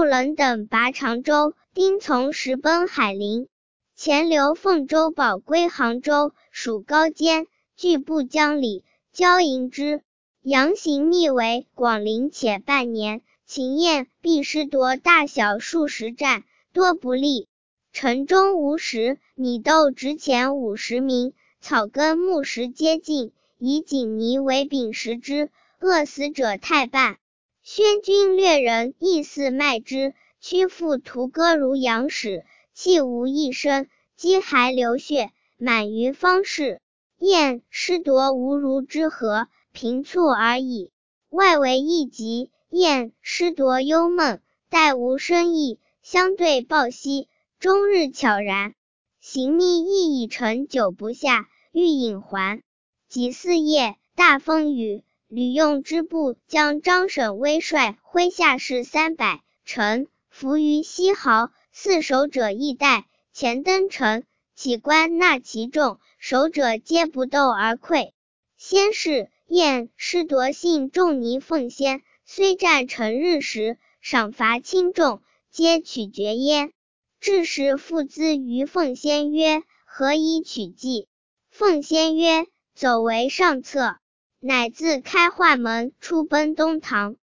陆冷等拔常州，丁从实奔海陵。前留凤州保归杭州，属高监，据部江里，交迎之。杨行密为广陵且半年，秦燕必师夺大小数十战，多不利。城中无食，米豆值钱50名，草根木石皆尽，以锦泥为饼食之，饿死者太半。宣军掠人，亦似卖之，屈腹屠割如羊屎，气无一声，肌还流血，满于方士。燕师夺无如之何，平促而已。外为一疾，燕师夺忧闷，待无生意，相对抱息，终日悄然。行密亦已成久不下，欲引还。己巳夜，大风雨，吕用之部将张沈威率麾下士300，乘伏于西濠，四守者亦待，前登城，起官纳其众，守者皆不斗而溃。先是，燕师夺信仲尼奉先，虽战成日时，赏罚轻重，皆取决焉。至时复咨于奉先曰：何以取计？奉先曰：走为上策。乃自开化门，出奔东堂。